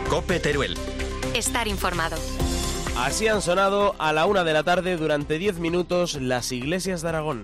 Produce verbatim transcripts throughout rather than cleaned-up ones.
COPE Teruel. Estar informado. Así han sonado a la una de la tarde durante diez minutos las iglesias de Aragón.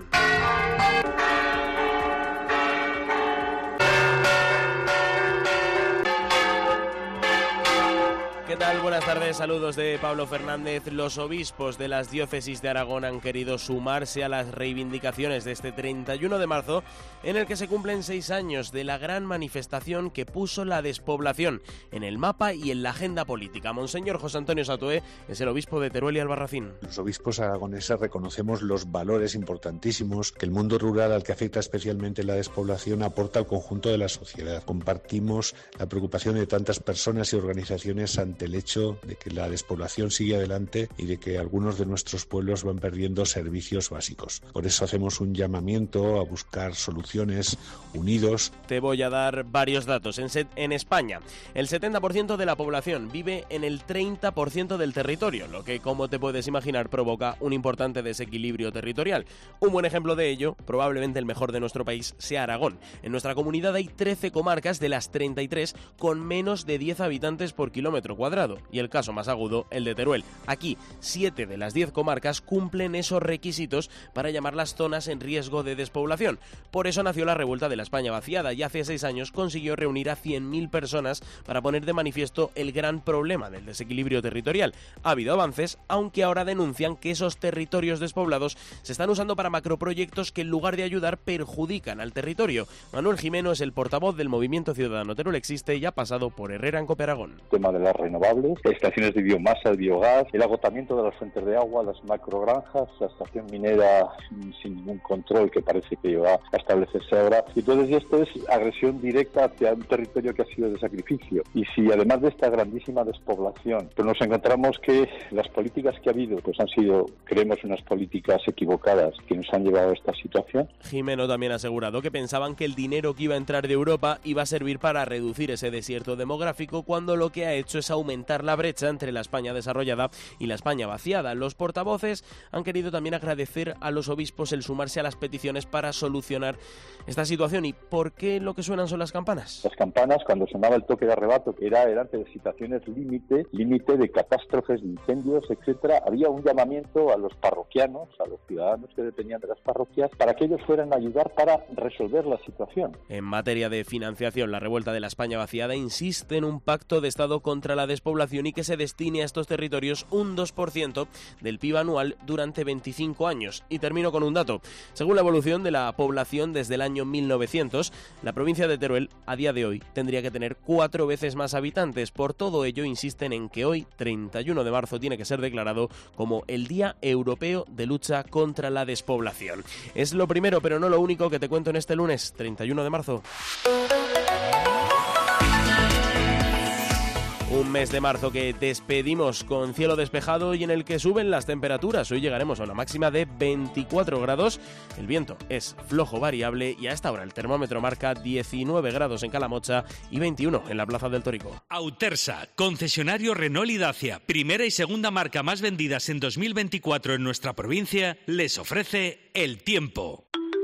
¿Qué tal? Buenas tardes, saludos de Pablo Fernández. Los obispos de las diócesis de Aragón han querido sumarse a las reivindicaciones de este treinta y uno de marzo, en el que se cumplen seis años de la gran manifestación que puso la despoblación en el mapa y en la agenda política. Monseñor José Antonio Satué es el obispo de Teruel y Albarracín. Los obispos aragoneses reconocemos los valores importantísimos que el mundo rural, al que afecta especialmente la despoblación, aporta al conjunto de la sociedad. Compartimos la preocupación de tantas personas y organizaciones ante el hecho de que la despoblación sigue adelante y de que algunos de nuestros pueblos van perdiendo servicios básicos. Por eso hacemos un llamamiento a buscar soluciones unidos. Te voy a dar varios datos. En, set, en España, el setenta por ciento de la población vive en el treinta por ciento del territorio, lo que, como te puedes imaginar, provoca un importante desequilibrio territorial. Un buen ejemplo de ello, probablemente el mejor de nuestro país, sea Aragón. En nuestra comunidad hay trece comarcas de las treinta y tres con menos de diez habitantes por kilómetro cuadrado. Y el caso más agudo, el de Teruel. Aquí, siete de las diez comarcas cumplen esos requisitos para llamarlas zonas en riesgo de despoblación. Por eso nació la revuelta de la España vaciada y hace seis años consiguió reunir a cien mil personas para poner de manifiesto el gran problema del desequilibrio territorial. Ha habido avances, aunque ahora denuncian que esos territorios despoblados se están usando para macroproyectos que en lugar de ayudar perjudican al territorio. Manuel Jimeno es el portavoz del Movimiento Ciudadano Teruel Existe y ha pasado por Herrera en COPE Aragón. El tema de la renovables, estaciones de biomasa, de biogás, el agotamiento de las fuentes de agua, las macrogranjas, la estación minera sin ningún control que parece que va a establecerse ahora. Y entonces esto es agresión directa hacia un territorio que ha sido de sacrificio. Y si además de esta grandísima despoblación, pues nos encontramos que las políticas que ha habido pues han sido, creemos, unas políticas equivocadas que nos han llevado a esta situación. Jimeno también ha asegurado que pensaban que el dinero que iba a entrar de Europa iba a servir para reducir ese desierto demográfico, cuando lo que ha hecho es aumentar la brecha entre la España desarrollada y la España vaciada. Los portavoces han querido también agradecer a los obispos el sumarse a las peticiones para solucionar esta situación. ¿Y por qué lo que suenan son las campanas? Las campanas, cuando sonaba el toque de arrebato, era delante de situaciones límite, límite de catástrofes, de incendios, etcétera. Había un llamamiento a los parroquianos, a los ciudadanos que dependían de las parroquias, para que ellos fueran a ayudar para resolver la situación. En materia de financiación, la revuelta de la España vaciada insiste en un pacto de Estado contra la despoblación y que se destine a estos territorios un dos por ciento del P I B anual durante veinticinco años. Y termino con un dato. Según la evolución de la población desde el año mil novecientos, la provincia de Teruel a día de hoy tendría que tener cuatro veces más habitantes. Por todo ello insisten en que hoy, treinta y uno de marzo, tiene que ser declarado como el Día Europeo de Lucha contra la Despoblación. Es lo primero, pero no lo único, que te cuento en este lunes, treinta y uno de marzo. Un mes de marzo que despedimos con cielo despejado y en el que suben las temperaturas. Hoy llegaremos a una máxima de veinticuatro grados. El viento es flojo variable y a esta hora el termómetro marca diecinueve grados en Calamocha y veintiuno en la Plaza del Torico. Autersa, concesionario Renault y Dacia, primera y segunda marca más vendidas en dos mil veinticuatro en nuestra provincia, les ofrece el tiempo.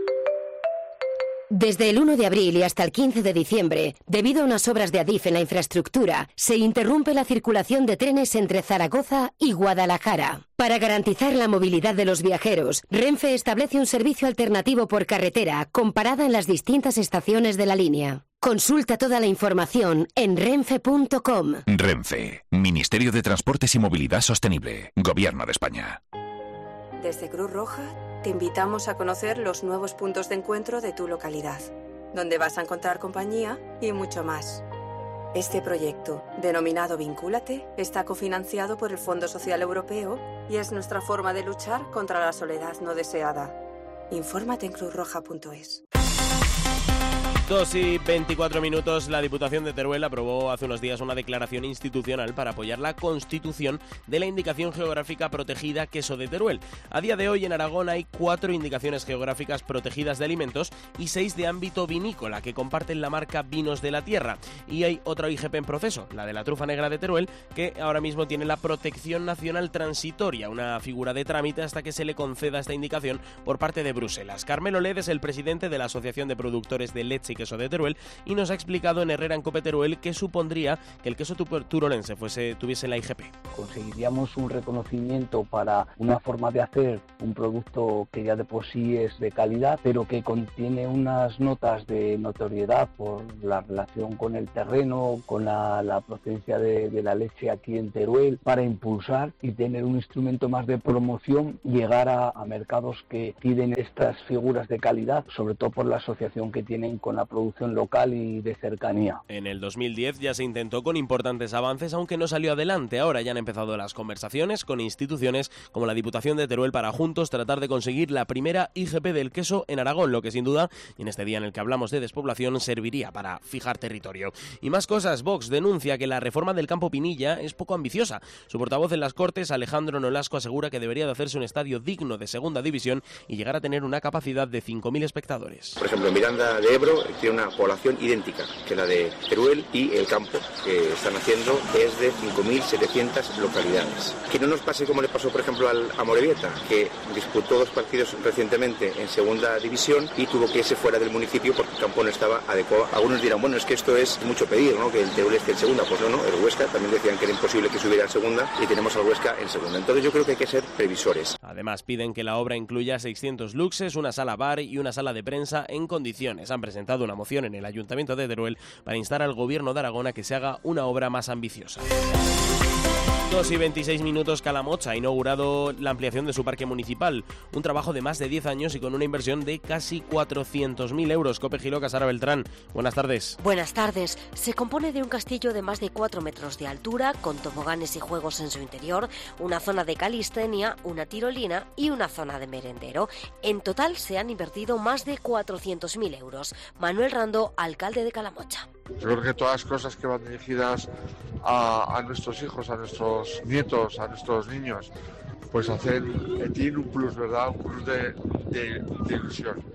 Desde el uno de abril y hasta el quince de diciembre, debido a unas obras de Adif en la infraestructura, se interrumpe la circulación de trenes entre Zaragoza y Guadalajara. Para garantizar la movilidad de los viajeros, Renfe establece un servicio alternativo por carretera con parada en las distintas estaciones de la línea. Consulta toda la información en renfe punto com. Renfe, Ministerio de Transportes y Movilidad Sostenible, Gobierno de España. Desde Cruz Roja te invitamos a conocer los nuevos puntos de encuentro de tu localidad, donde vas a encontrar compañía y mucho más. Este proyecto, denominado Vincúlate, está cofinanciado por el Fondo Social Europeo y es nuestra forma de luchar contra la soledad no deseada. Infórmate en cruz roja punto es. dos y veinticuatro minutos, la Diputación de Teruel aprobó hace unos días una declaración institucional para apoyar la constitución de la indicación geográfica protegida Queso de Teruel. A día de hoy en Aragón hay cuatro indicaciones geográficas protegidas de alimentos y seis de ámbito vinícola que comparten la marca Vinos de la Tierra. Y hay otra I G P en proceso, la de la trufa negra de Teruel, que ahora mismo tiene la protección nacional transitoria, una figura de trámite hasta que se le conceda esta indicación por parte de Bruselas. Carmelo Led es el presidente de la Asociación de Productores de Leche y queso de Teruel y nos ha explicado en Herrera en Cope Teruel qué supondría que el queso turolense fuese, tuviese la I G P. Conseguiríamos un reconocimiento para una forma de hacer un producto que ya de por sí es de calidad, pero que contiene unas notas de notoriedad por la relación con el terreno, con la, la procedencia de, de la leche aquí en Teruel, para impulsar y tener un instrumento más de promoción, llegar a, a mercados que piden estas figuras de calidad, sobre todo por la asociación que tienen con la producción local y de cercanía. En el dos mil diez ya se intentó con importantes avances, aunque no salió adelante. Ahora ya han empezado las conversaciones con instituciones como la Diputación de Teruel para juntos tratar de conseguir la primera I G P del queso en Aragón, lo que sin duda, y en este día en el que hablamos de despoblación, serviría para fijar territorio. Y más cosas. Vox denuncia que la reforma del Campo Pinilla es poco ambiciosa. Su portavoz en las Cortes, Alejandro Nolasco, asegura que debería de hacerse un estadio digno de segunda división y llegar a tener una capacidad de cinco mil espectadores. Por ejemplo, Miranda de Ebro tiene una población idéntica que la de Teruel, y el campo que están haciendo es de cinco mil setecientas localidades. Que no nos pase como le pasó, por ejemplo, al Amorebieta, que disputó dos partidos recientemente en segunda división y tuvo que irse fuera del municipio porque el campo no estaba adecuado. Algunos dirán, bueno, es que esto es mucho pedir, ¿no?, que el Teruel esté en segunda. Pues no, no, el Huesca también decían que era imposible que subiera en segunda y tenemos al Huesca en segunda. Entonces yo creo que hay que ser previsores. Además piden que la obra incluya seiscientos luxes, una sala bar y una sala de prensa en condiciones. Han presentado una moción en el Ayuntamiento de Teruel para instar al Gobierno de Aragón a que se haga una obra más ambiciosa. dos y veintiséis minutos. Calamocha ha inaugurado la ampliación de su parque municipal, un trabajo de más de diez años y con una inversión de casi cuatrocientos mil euros. Cope Giloca, Sara Beltrán, buenas tardes. Buenas tardes. Se compone de un castillo de más de cuatro metros de altura, con toboganes y juegos en su interior, una zona de calistenia, una tirolina y una zona de merendero. En total se han invertido más de cuatrocientos mil euros. Manuel Rando, alcalde de Calamocha. Yo creo que todas las cosas que van dirigidas a, a nuestros hijos, a nuestros nietos, a nuestros niños, pues hacen, tienen un plus, ¿verdad? Un plus de, de, de ilusión.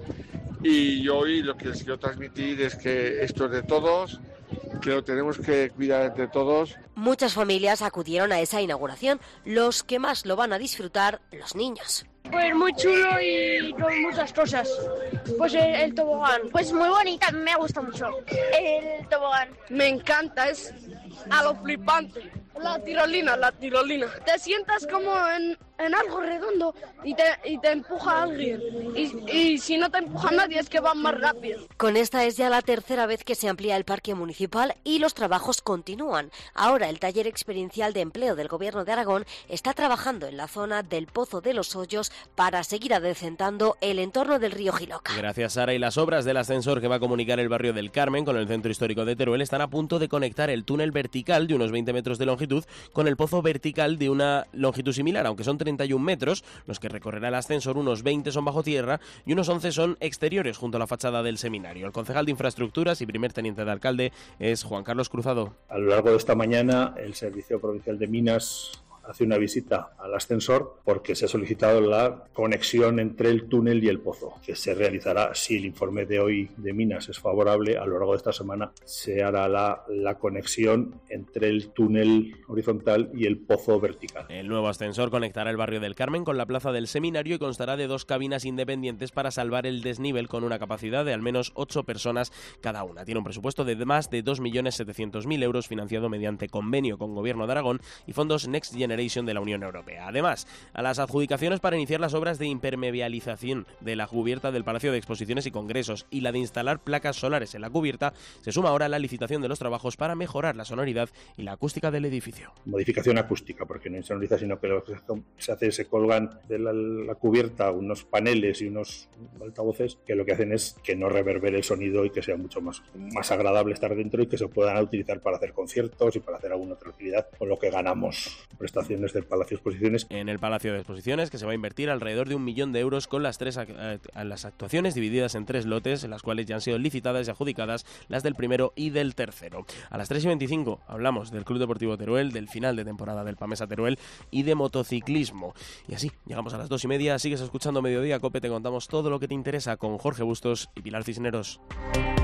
Y yo hoy lo que les quiero transmitir es que esto es de todos, que lo tenemos que cuidar entre todos. Muchas familias acudieron a esa inauguración. Los que más lo van a disfrutar, los niños. Pues muy chulo y con muchas cosas. Pues el, el tobogán. Pues muy bonita, me gusta mucho. El tobogán. Me encanta, es a lo flipante. La tirolina, la tirolina. Te sientas como en, en algo redondo y te, y te empuja alguien. Y, y si no te empuja nadie es que va más rápido. Con esta es ya la tercera vez que se amplía el parque municipal y los trabajos continúan. Ahora el taller experiencial de empleo del Gobierno de Aragón está trabajando en la zona del Pozo de los Hoyos para seguir adecentando el entorno del río Giloca. Gracias, Sara. Y las obras del ascensor que va a comunicar el barrio del Carmen con el centro histórico de Teruel están a punto de conectar el túnel vertical de unos veinte metros de longitud con el pozo vertical de una longitud similar, aunque son treinta y un metros los que recorrerá el ascensor. Unos veinte son bajo tierra y unos once son exteriores junto a la fachada del seminario. El concejal de Infraestructuras y primer teniente de alcalde es Juan Carlos Cruzado. A lo largo de esta mañana el Servicio Provincial de Minas hace una visita al ascensor porque se ha solicitado la conexión entre el túnel y el pozo, que se realizará, si el informe de hoy de Minas es favorable, a lo largo de esta semana se hará la, la conexión entre el túnel horizontal y el pozo vertical. El nuevo ascensor conectará el barrio del Carmen con la plaza del seminario y constará de dos cabinas independientes para salvar el desnivel, con una capacidad de al menos ocho personas cada una. Tiene un presupuesto de más de dos millones setecientos mil euros, financiado mediante convenio con Gobierno de Aragón y fondos Next Generation de la Unión Europea. Además, a las adjudicaciones para iniciar las obras de impermeabilización de la cubierta del Palacio de Exposiciones y Congresos y la de instalar placas solares en la cubierta, se suma ahora la licitación de los trabajos para mejorar la sonoridad y la acústica del edificio. Modificación acústica, porque no insonoriza, sino que lo que se hace es se colgan de la, la cubierta unos paneles y unos altavoces que lo que hacen es que no reverbere el sonido y que sea mucho más, más agradable estar dentro y que se puedan utilizar para hacer conciertos y para hacer alguna otra actividad, con lo que ganamos prestaciones del Palacio de Exposiciones. En el Palacio de Exposiciones, que se va a invertir alrededor de un millón de euros con las tres eh, las actuaciones divididas en tres lotes, en las cuales ya han sido licitadas y adjudicadas las del primero y del tercero. A las tres y veinticinco hablamos del Club Deportivo Teruel, del final de temporada del Pamesa Teruel y de motociclismo. Y así, llegamos a las dos y media, sigues escuchando Mediodía Cope, te contamos todo lo que te interesa con Jorge Bustos y Pilar Cisneros.